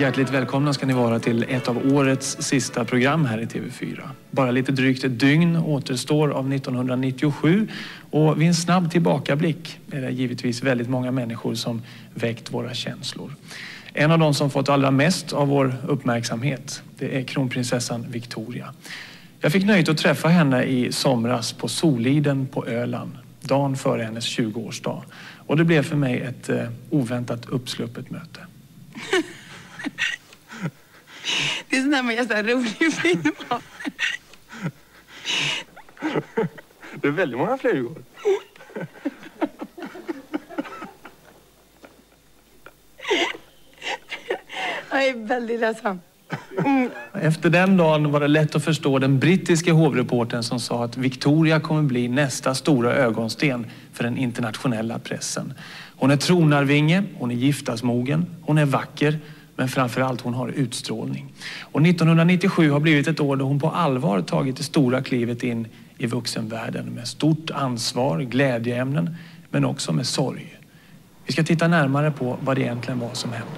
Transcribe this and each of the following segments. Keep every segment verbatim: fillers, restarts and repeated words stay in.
Hjärtligt välkomna ska ni vara till ett av årets sista program här i T V fyra. Bara lite drygt ett dygn återstår av nittonhundranittiosju och vid en snabb tillbakablick är det givetvis väldigt många människor som väckt våra känslor. En av de som fått allra mest av vår uppmärksamhet, det är kronprinsessan Victoria. Jag fick nöjet att träffa henne i somras på Soliden på Öland, dagen före hennes tjugoårsdag. Och det blev för mig ett eh, oväntat uppsluppet möte. Det är sån där man gör så här rolig film av. Det är väldigt många flugor. Jag är väldigt ledsen. Mm. Efter den dagen var det lätt att förstå den brittiska hovreportern som sa att Victoria kommer bli nästa stora ögonsten för den internationella pressen. Hon är tronarvinge, hon är giftasmogen, hon är vacker, men framförallt hon har utstrålning. Och nittonhundranittiosju har blivit ett år då hon på allvar tagit det stora klivet in i vuxenvärlden med stort ansvar, glädjeämnen, men också med sorg. Vi ska titta närmare på vad det egentligen var som hände.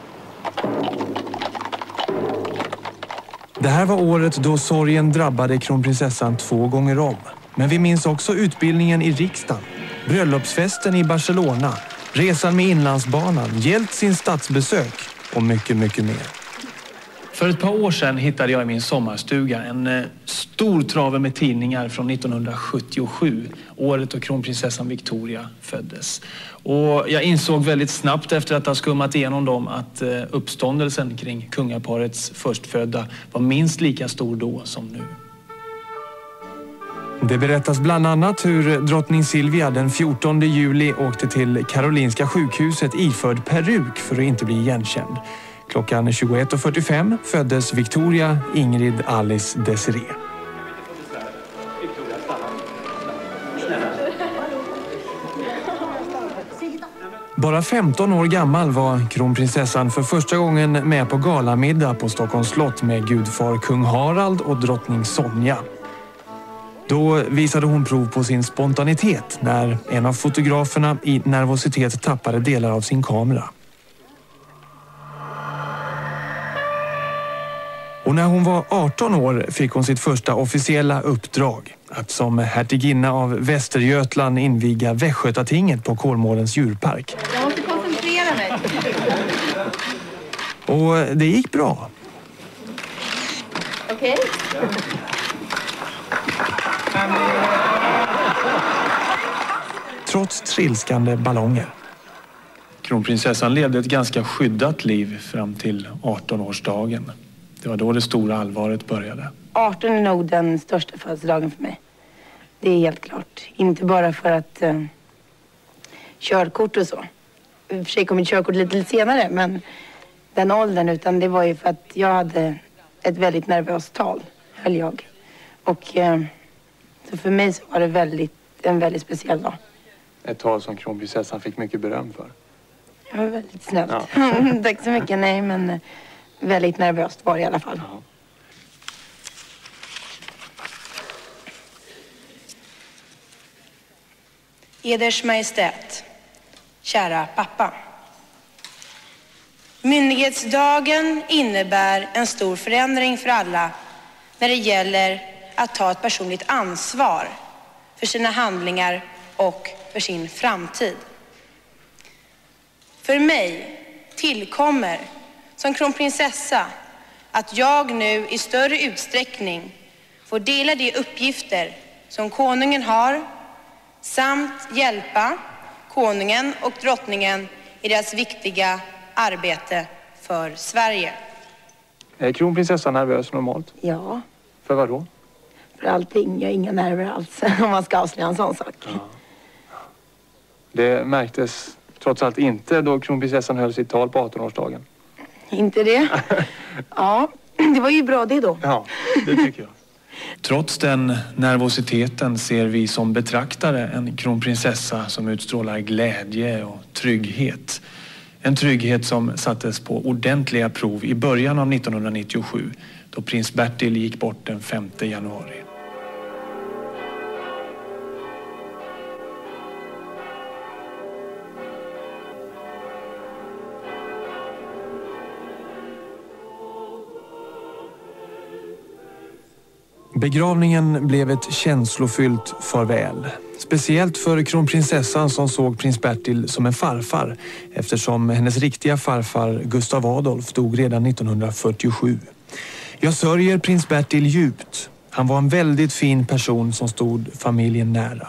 Det här var året då sorgen drabbade kronprinsessan två gånger om. Men vi minns också utbildningen i riksdagen, bröllopsfesten i Barcelona, resan med inlandsbanan, Jeltsins statsbesök och mycket, mycket mer. För ett par år sedan hittade jag i min sommarstuga en eh, stor trave med tidningar från nittonhundrasjuttiosju, året då kronprinsessan Victoria föddes. Och jag insåg väldigt snabbt efter att ha skummat igenom dem att eh, uppståndelsen kring kungaparets förstfödda var minst lika stor då som nu. Det berättas bland annat hur drottning Silvia den fjortonde juli åkte till Karolinska sjukhuset iförd peruk för att inte bli igenkänd. Klockan tjugoett och fyrtiofem föddes Victoria Ingrid Alice Desiree. Bara femton år gammal var kronprinsessan för första gången med på galamiddag på Stockholms slott med gudfar kung Harald och drottning Sonja. Då visade hon prov på sin spontanitet när en av fotograferna i nervositet tappade delar av sin kamera. Och när hon var arton år fick hon sitt första officiella uppdrag. Att som hertiginna av Västergötland inviga Västgötatinget på Kolmårdens djurpark. Jag måste koncentrera mig. Och det gick bra. Okej. Trots trilskande ballonger. Kronprinsessan levde ett ganska skyddat liv fram till artonårsdagen. Det var då det stora allvaret började. arton är nog den största födelsedagen för mig. Det är helt klart. Inte bara för att uh, körkort och så. I och för sig kom ett körkort lite, lite senare, men den åldern, utan det var ju för att jag hade ett väldigt nervöst tal, höll jag. Och uh, så för mig så var det väldigt, en väldigt speciell dag. Ett tal som kronprinsessan fick mycket beröm för. Det var väldigt snällt. Ja. Tack så mycket. Nej, men uh, väldigt nervöst var det i alla fall. Ja. Eders Majestät, kära pappa. Myndighetsdagen innebär en stor förändring för alla när det gäller att ta ett personligt ansvar för sina handlingar och för sin framtid. För mig tillkommer som kronprinsessa att jag nu i större utsträckning får dela de uppgifter som konungen har samt hjälpa konungen och drottningen i deras viktiga arbete för Sverige. Är kronprinsessan nervös normalt? Ja, För vad då? för allting. Jag har inga nerver alls om man ska avslöja en sån sak. Ja. Det märktes trots allt inte då kronprinsessan höll sitt tal på artonårsdagen. Inte det? Ja, det var ju bra det då. Ja, det tycker jag. Trots den nervositeten ser vi som betraktare en kronprinsessa som utstrålar glädje och trygghet. En trygghet som sattes på ordentliga prov i början av nittonhundranittiosju då prins Bertil gick bort den femte januari. Begravningen blev ett känslofyllt farväl. Speciellt för kronprinsessan som såg prins Bertil som en farfar eftersom hennes riktiga farfar Gustav Adolf dog redan nittonhundrafyrtiosju. Jag sörjer prins Bertil djupt. Han var en väldigt fin person som stod familjen nära.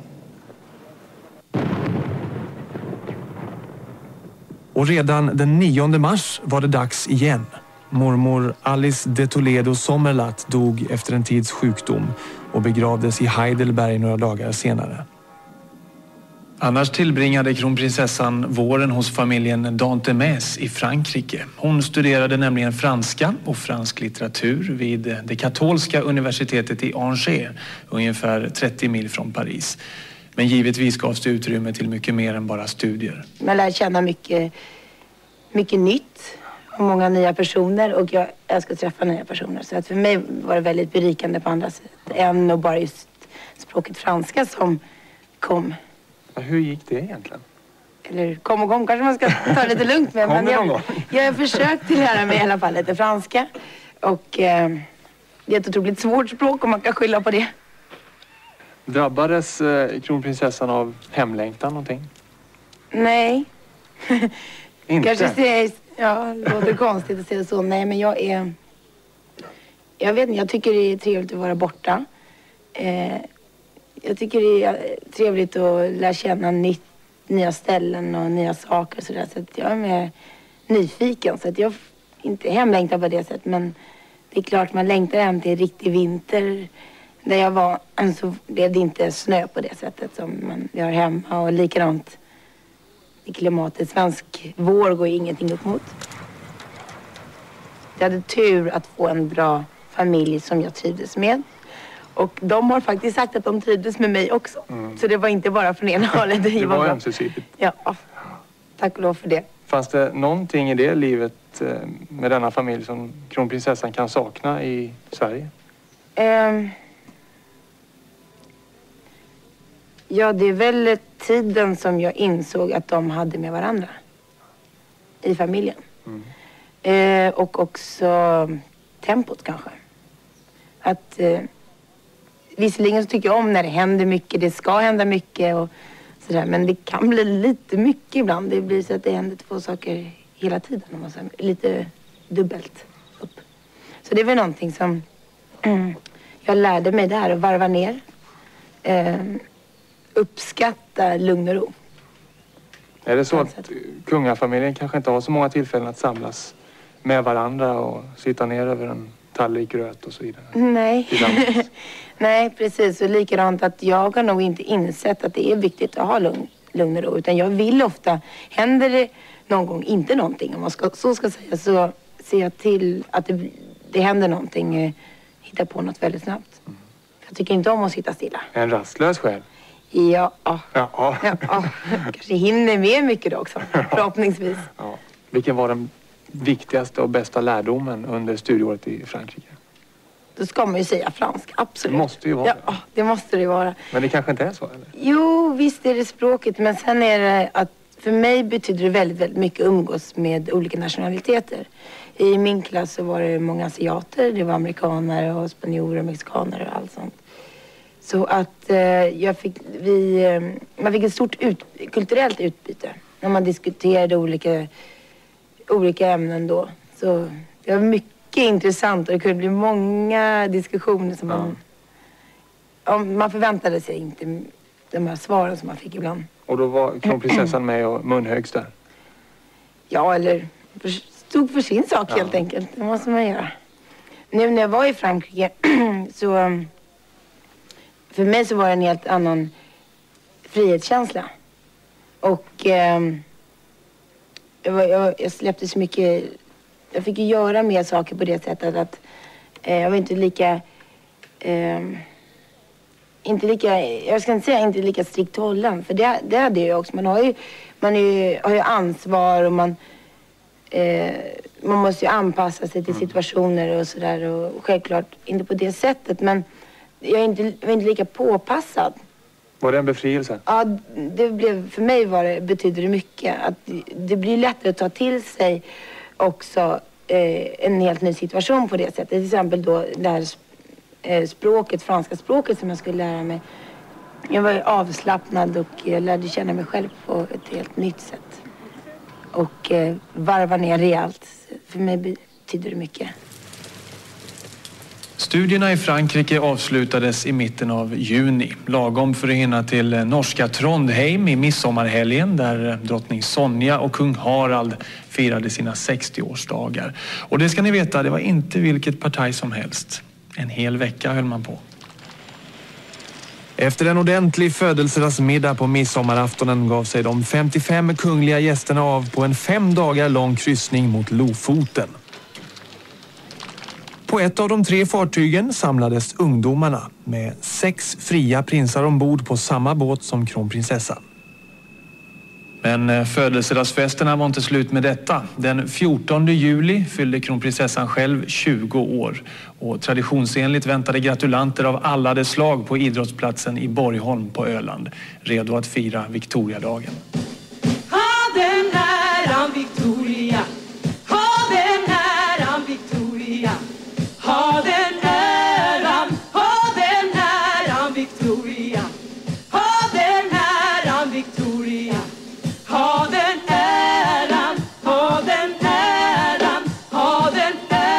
Och redan den nionde mars var det dags igen. Mormor Alice de Toledo Sommerlath dog efter en tids sjukdom och begravdes i Heidelberg några dagar senare. Annars tillbringade kronprinsessan våren hos familjen Dantemès i Frankrike. Hon studerade nämligen franska och fransk litteratur vid det katolska universitetet i Angers, ungefär trettio mil från Paris. Men givetvis gavs det utrymme till mycket mer än bara studier. Man lär känna mycket, mycket nytt och många nya personer, och jag älskar att träffa nya personer. Så att för mig var det väldigt berikande på andra sätt än och bara just språket franska som kom. Hur gick det egentligen? Eller kom och kom, kanske man ska ta det lite lugnt med. Men jag, jag har försökt lära mig i alla fall lite franska. Och eh, det är ett otroligt svårt språk och man kan skylla på det. Drabbades eh, kronprinsessan av hemlängtan någonting? Nej. Inte? Kanske säger, ja, det låter konstigt att säga så. Nej, men jag är... Jag vet inte, jag tycker det är trevligt att vara borta. Eh, jag tycker det är trevligt att lära känna nytt, nya ställen och nya saker. Så, där, så att jag är mer nyfiken. Så att jag inte hemlängtar på det sättet. Men det är klart man längtar hem till riktig vinter. Där jag var så blev det inte snö på det sättet som man gör hemma. Och likadant i klimatet. Svensk vår går ingenting upp mot. Jag hade tur att få en bra familj som jag trivdes med. Och de har faktiskt sagt att de trivdes med mig också. Mm. Så det var inte bara från ena hållet. Det var ömsesidigt. Ja, tack och lov för det. Fanns det någonting i det livet med denna familj som kronprinsessan kan sakna i Sverige? Um, ja, det är väl tiden som jag insåg att de hade med varandra. I familjen. Mm. Uh, och också tempot kanske. Att... Uh, Visserligen så tycker jag om när det händer mycket, det ska hända mycket och sådär. Men det kan bli lite mycket ibland. Det blir så att det händer två saker hela tiden. Om man säger, lite dubbelt upp. Så det är väl någonting som mm, jag lärde mig där, att varva ner. Eh, uppskatta lugn och ro. Är det så att kungafamiljen kanske inte har så många tillfällen att samlas med varandra och sitta ner över en tallrik gröt och så vidare? Nej. Nej, precis. Och likadant att jag har nog inte insett att det är viktigt att ha lugn, lugn och ro. Utan jag vill ofta, händer det någon gång inte någonting, om man ska, så ska säga, så ser jag till att det, det händer någonting, eh, hitta på något väldigt snabbt. Mm. Jag tycker inte om att sitta stilla. En rastlös själ? Ja. Ja. ja, ja. Kanske hinner med mycket då också, förhoppningsvis. Ja. Vilken var den viktigaste och bästa lärdomen under studieåret i Frankrike? Då ska man ju säga fransk, absolut. Det måste ju vara ja, det. Ja, det måste det ju vara. Men det kanske inte är så, eller? Jo, visst är det språket. Men sen är det att för mig betyder det väldigt, väldigt mycket att umgås med olika nationaliteter. I min klass så var det många asiater, det var amerikaner och spanjorer och mexikaner och allt sånt. Så att eh, jag fick, vi, eh, man fick ett stort ut, kulturellt utbyte när man diskuterade olika, olika ämnen då. Så det var mycket intressant och det kunde bli många diskussioner som man... Ja. Man förväntade sig inte de här svaren som man fick ibland. Och då var kronprinsessan med och munhögs där? Ja, eller stod för sin sak, ja. Helt enkelt. Det måste man göra. Nu när jag var i Frankrike så... För mig så var det en helt annan frihetskänsla. Och eh, jag, var, jag, jag släppte så mycket... Jag fick ju göra mer saker på det sättet att eh, jag var inte lika... Eh, inte lika... Jag ska inte säga inte lika strikt hållen. För det, det hade jag också. Man har ju, man är ju, har ju ansvar och man... Eh, man måste ju anpassa sig till situationer och sådär. Och självklart inte på det sättet. Men jag är inte, jag var inte lika påpassad. Var det en befrielse? Ja, det blev, för mig var det, betyder det mycket. Att det blir lättare att ta till sig också eh, en helt ny situation på det sättet. Till exempel då det här eh, språket, franska språket som jag skulle lära mig. Jag var avslappnad och jag lärde känna mig själv på ett helt nytt sätt. Och eh, varva ner rejält. För mig betyder det mycket. Studierna i Frankrike avslutades i mitten av juni. Lagom för att hinna till norska Trondheim i midsommarhelgen där drottning Sonja och kung Harald firade sina sextioårsdagar. Och det ska ni veta, det var inte vilket parti som helst. En hel vecka höll man på. Efter en ordentlig födelsedagsmiddag på midsommaraftonen gav sig de femtiofem kungliga gästerna av på en fem dagar lång kryssning mot Lofoten. På ett av de tre fartygen samlades ungdomarna med sex fria prinsar ombord på samma båt som kronprinsessan. Men födelsedagsfesterna var inte slut med detta. Den fjortonde juli fyllde kronprinsessan själv tjugo år. Och traditionsenligt väntade gratulanter av alla dess slag på idrottsplatsen i Borgholm på Öland. Redo att fira Victoriadagen. Ha den äran Victoria, ha den äran Victoria, ha den äran, ha den äran Victoria, ha den äran Victoria. Ha den äran, ha den äran, ha den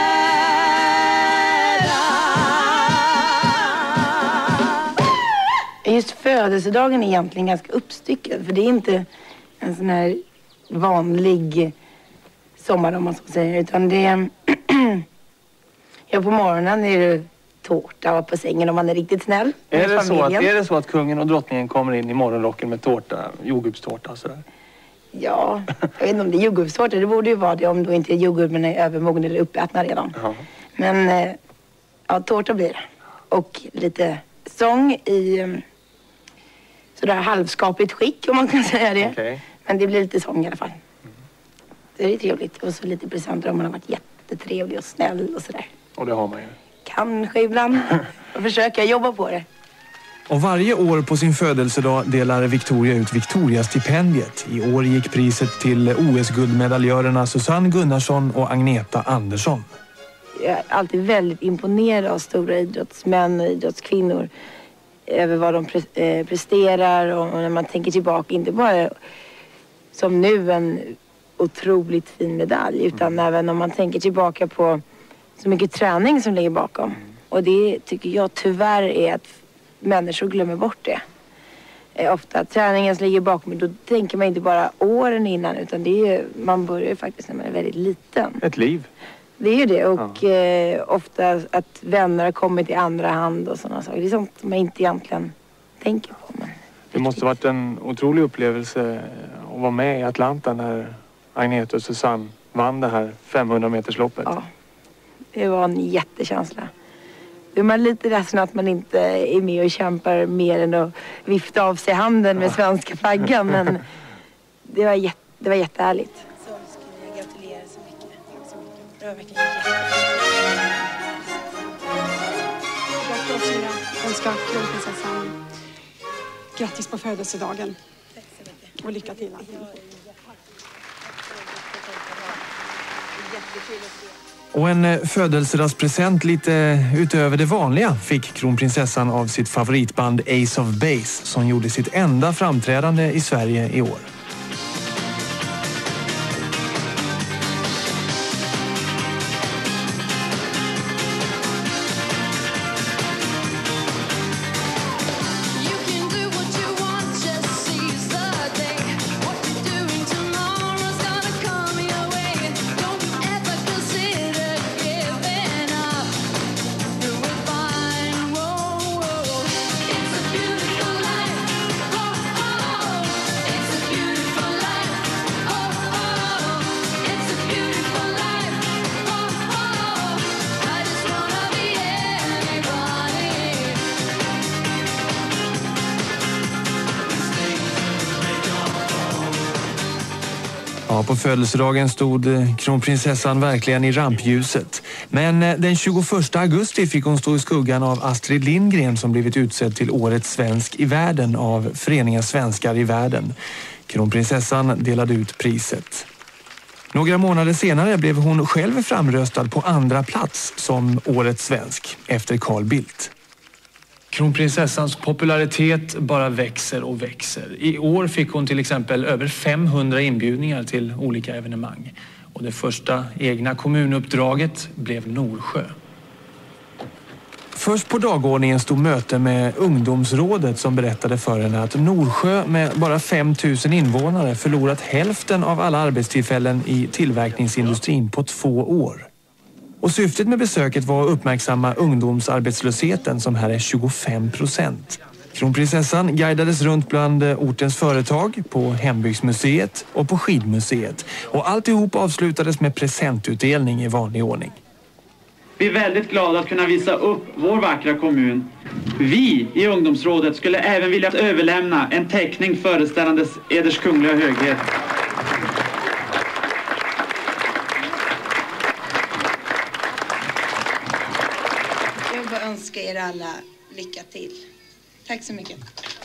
äran. Just födelsedagen är egentligen ganska uppstyckad. För det är inte en sån här vanlig sommar om man så säger. Utan det är... ja, på morgonen är det tårta och på sängen om man är riktigt snäll. Är det, så att, är det så att kungen och drottningen kommer in i morgonrocken med tårta, jordgubbstårta och sådär? Ja, jag vet inte om det är jordgubbstårta. Det borde ju vara det om då inte jordgubben är övermogen eller uppätna redan. Ja. Men ja, tårta blir det. Och lite sång i sådär halvskapligt skick om man kan säga det. Okay. Men det blir lite sång i alla fall. Mm. Det är trevligt. Och så lite presenter om man har varit jättetrevlig och snäll och sådär. Och det har man ju. Kanske ibland. Och försöka jobba på det. Och varje år på sin födelsedag delar Victoria ut Victoria-stipendiet. I år gick priset till O S-guldmedaljörerna Susanne Gunnarsson och Agneta Andersson. Jag är alltid väldigt imponerad av stora idrottsmän och idrottskvinnor. Över vad de pre- presterar och när man tänker tillbaka. Inte bara som nu en otroligt fin medalj. Utan mm. även om man tänker tillbaka på så mycket träning som ligger bakom. Och det tycker jag tyvärr är att människor glömmer bort det. Eh, ofta träningen som ligger bakom, då tänker man inte bara åren innan utan det är, man börjar faktiskt när man är väldigt liten. Ett liv. Det är ju det och ja. eh, ofta att vänner har kommit i andra hand och sådana saker. Det är sånt man inte egentligen tänker på. Men det måste varit en otrolig upplevelse att vara med i Atlanta när Agneta och Susanne vann det här femhundra metersloppet. Ja, det var en jättekänsla. Då är man lite ledsen att man inte är med och kämpar mer än att vifta av sig handen med svenska flaggan. Men det var, jätte, det var jättehärligt. Så skulle jag gratulera så mycket. Så mycket. Det var verkligen jättehärligt. Jag önskar kronprinsessan grattis på födelsedagen. Tack så mycket. Och lycka till. Och en födelsedagspresent lite utöver det vanliga fick kronprinsessan av sitt favoritband Ace of Base som gjorde sitt enda framträdande i Sverige i år. Ja, på födelsedagen stod kronprinsessan verkligen i rampljuset. Men den tjugoförsta augusti fick hon stå i skuggan av Astrid Lindgren som blivit utsedd till årets svensk i världen av Föreningen Svenskar i världen. Kronprinsessan delade ut priset. Några månader senare blev hon själv framröstad på andra plats som årets svensk efter Carl Bildt. Kronprinsessans popularitet bara växer och växer. I år fick hon till exempel över femhundra inbjudningar till olika evenemang. Och det första egna kommunuppdraget blev Norsjö. Först på dagordningen stod möte med ungdomsrådet som berättade för henne att Norsjö med bara fem tusen invånare förlorat hälften av alla arbetstillfällen i tillverkningsindustrin på två år. Och syftet med besöket var att uppmärksamma ungdomsarbetslösheten som här är tjugofem procent. Kronprinsessan guidades runt bland ortens företag, på hembygdsmuseet och på skidmuseet. Och alltihop avslutades med presentutdelning i vanlig ordning. Vi är väldigt glada att kunna visa upp vår vackra kommun. Vi i ungdomsrådet skulle även vilja överlämna en teckning föreställandes Eders kungliga höghet. Jag vill bara önska er alla lycka till. Tack så mycket.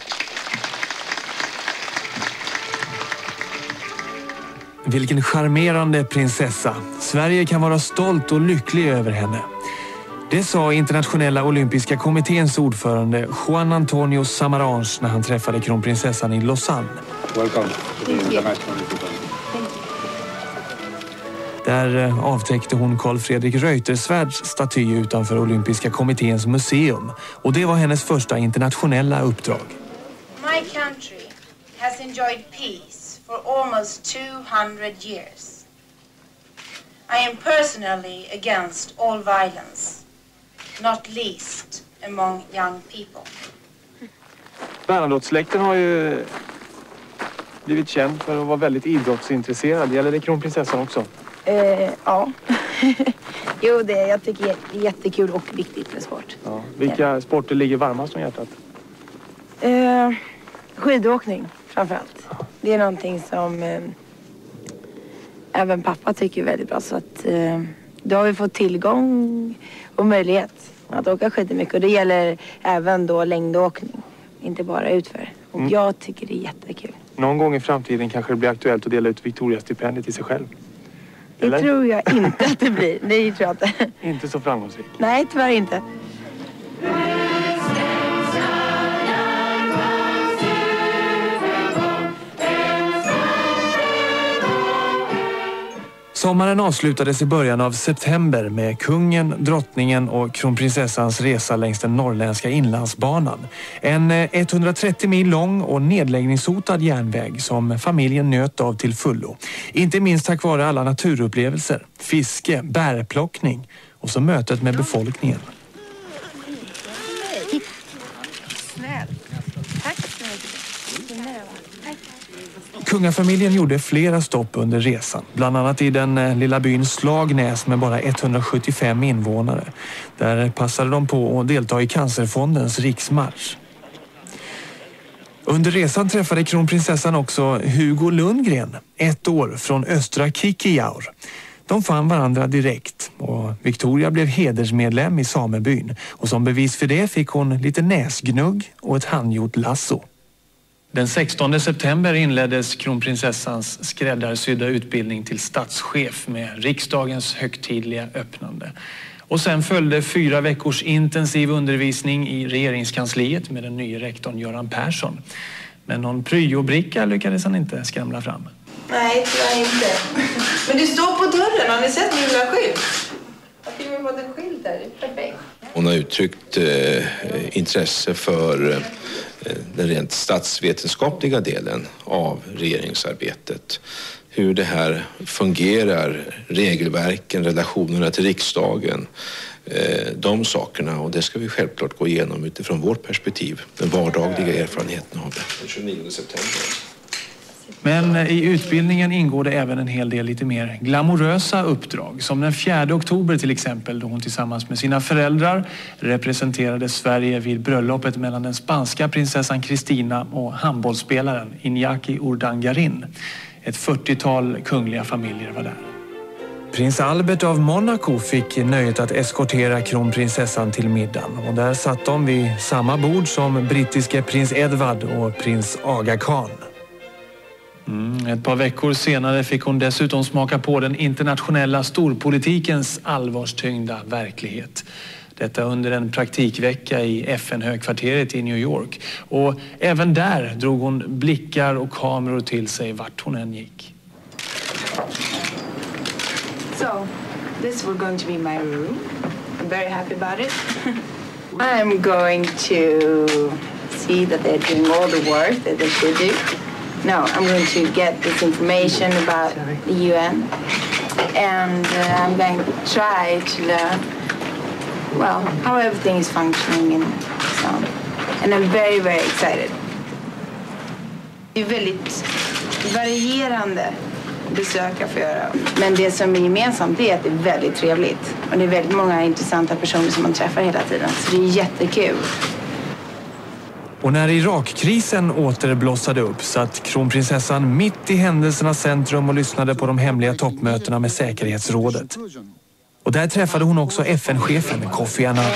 Vilken charmerande prinsessa. Sverige kan vara stolt och lycklig över henne. Det sa internationella olympiska kommitténs ordförande Juan Antonio Samaranch när han träffade kronprinsessan i Lausanne. Welcome. Där avtäckte hon Carl Fredrik Reuterswärds staty utanför olympiska kommitténs museum. Och det var hennes första internationella uppdrag. My country has enjoyed peace for almost two hundred years. I am personally against all violence, not least among young people. Bernadotte-släkten har ju blivit känd för att vara väldigt idrottsintresserad. Gäller det kronprinsessan också? Eh, ja. Jo, det jag tycker det är jättekul och viktigt med sport. Ja. Vilka ja. sporter ligger varmast om hjärtat? Eh, skidåkning framförallt. Det är någonting som eh, även pappa tycker är väldigt bra. Så att eh, då har vi fått tillgång och möjlighet att åka skidor mycket. Och det gäller även då längdåkning. Inte bara utför. Och mm. jag tycker det är jättekul. Någon gång i framtiden kanske det blir aktuellt att dela ut Victoria-stipendiet till sig själv. Det Eller? tror jag inte att det blir. Det tror jag inte. Inte så framgångsrikt? Nej, tyvärr inte. Sommaren avslutades i början av september med kungen, drottningen och kronprinsessans resa längs den norrländska inlandsbanan. En etthundratrettio mil lång och nedläggningshotad järnväg som familjen njöt av till fullo. Inte minst tack vare alla naturupplevelser, fiske, bärplockning och så mötet med befolkningen. Kungafamiljen gjorde flera stopp under resan, bland annat i den lilla byn Slagnäs med bara etthundrasjuttiofem invånare. Där passade de på att delta i Cancerfondens riksmarsch. Under resan träffade kronprinsessan också Hugo Lundgren, ett år från östra Kikijaur. De fann varandra direkt och Victoria blev hedersmedlem i samebyn. Och som bevis för det fick hon lite näsgnugg och ett handgjort lasso. Den sextonde september inleddes kronprinsessans skräddarsydda utbildning till statschef med riksdagens högtidliga öppnande. Och sen följde fyra veckors intensiv undervisning i regeringskansliet med den nya rektorn Göran Persson. Men någon pryobricka lyckades han inte skramla fram. Nej, tyvärr inte. Men du står på dörren, har ni sett min lilla skylt? Jag tycker vi har fått en skylt där, det är perfekt. Hon har uttryckt eh, intresse för eh, den rent statsvetenskapliga delen av regeringsarbetet. Hur det här fungerar, regelverken, relationerna till riksdagen, eh, de sakerna. Och det ska vi självklart gå igenom utifrån vårt perspektiv, den vardagliga erfarenheten av det. Den tjugonionde september. Men i utbildningen ingår det även en hel del lite mer glamorösa uppdrag. Som den fjärde oktober till exempel, då hon tillsammans med sina föräldrar representerade Sverige vid bröllopet mellan den spanska prinsessan Kristina och handbollsspelaren Iñaki Urdangarin. Ett fyrtiotal kungliga familjer var där. Prins Albert av Monaco fick nöjet att eskortera kronprinsessan till middagen. Och där satt de vid samma bord som brittiske prins Edward och prins Aga Khan. Mm, ett par veckor senare fick hon dessutom smaka på den internationella storpolitikens allvarstyngda verklighet. Detta under en praktikvecka i F N-högkvarteret i New York. Och även där drog hon blickar och kameror till sig vart hon än gick. So, this will going to be my room. I'm very happy about it. I'm going to see that they're doing all the work that they should do. No, I'm going to get this information about the U N. And uh, I'm going to try to learn, well, how everything is functioning and so on. And I'm very, very excited. Det är väldigt varierande besök jag får göra. Men det som är gemensamt är att det är väldigt trevligt. Och det är väldigt många intressanta personer som man träffar hela tiden. Så det är jättekul. Och när Irakkrisen åter blossade upp satt kronprinsessan mitt i händelsernas centrum och lyssnade på de hemliga toppmötena med säkerhetsrådet. Och där träffade hon också F N-chefen Kofi Annan.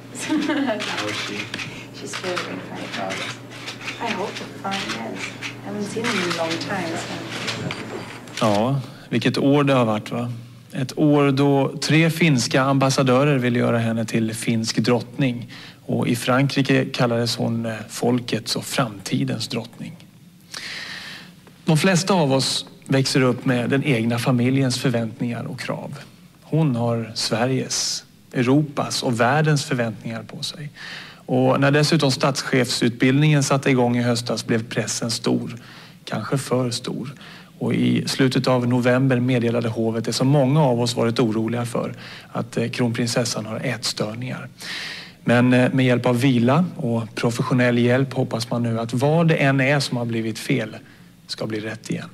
Ja, vilket år det har varit, va? Ett år då tre finska ambassadörer ville göra henne till finsk drottning. Och i Frankrike kallades hon folkets och framtidens drottning. De flesta av oss växer upp med den egna familjens förväntningar och krav. Hon har Sveriges, Europas och världens förväntningar på sig. Och när dessutom statschefsutbildningen satte igång i höstas blev pressen stor, kanske för stor. Och i slutet av november meddelade hovet det som många av oss varit oroliga för, att kronprinsessan har ätstörningar. Men med hjälp av vila och professionell hjälp hoppas man nu att vad det än är som har blivit fel ska bli rätt igen.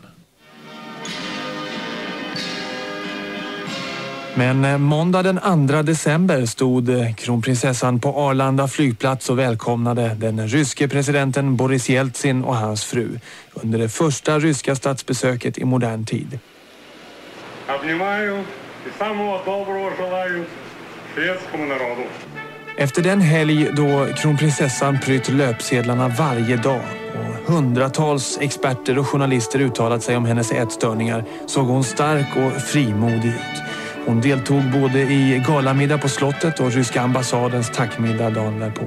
Men måndag den andra december stod kronprinsessan på Arlanda flygplats och välkomnade den ryske presidenten Boris Jeltsin och hans fru under det första ryska statsbesöket i modern tid. Efter den helg då kronprinsessan prytt löpsedlarna varje dag och hundratals experter och journalister uttalat sig om hennes ätstörningar såg hon stark och frimodig ut. Hon deltog både i galamiddag på slottet och ryska ambassadens tackmiddag dagen därpå.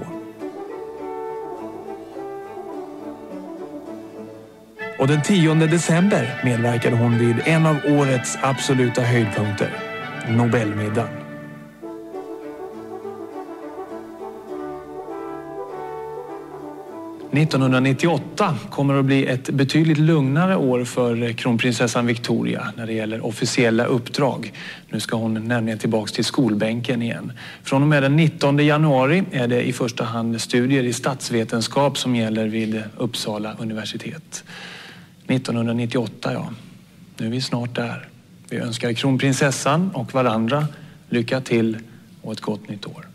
Och den tionde december medverkade hon vid en av årets absoluta höjdpunkter, Nobelmiddagen. nittonhundranittioåtta kommer att bli ett betydligt lugnare år för kronprinsessan Victoria när det gäller officiella uppdrag. Nu ska hon nämligen tillbaka till skolbänken igen. Från och med den nittonde januari är det i första hand studier i statsvetenskap som gäller vid Uppsala universitet. nittonhundranittioåtta, ja. Nu är vi snart där. Vi önskar kronprinsessan och varandra lycka till och ett gott nytt år.